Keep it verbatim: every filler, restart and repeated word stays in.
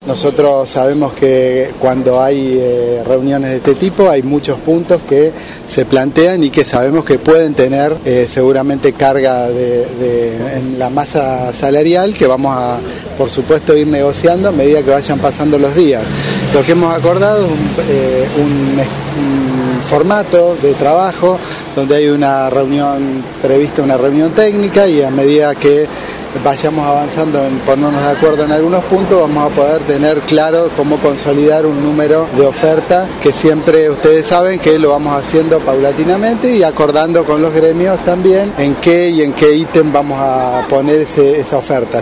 Nosotros sabemos que cuando hay eh, reuniones de este tipo hay muchos puntos que se plantean y que sabemos que pueden tener eh, seguramente carga de, de, en la masa salarial, que vamos a, por supuesto, ir negociando a medida que vayan pasando los días. Lo que hemos acordado es un, eh, un, un formato de trabajo donde hay una reunión prevista, una reunión técnica, y a medida que vayamos avanzando en ponernos de acuerdo en algunos puntos, vamos a poder tener claro cómo consolidar un número de oferta, que siempre ustedes saben que lo vamos haciendo paulatinamente y acordando con los gremios también en qué y en qué ítem vamos a poner ese, esa oferta.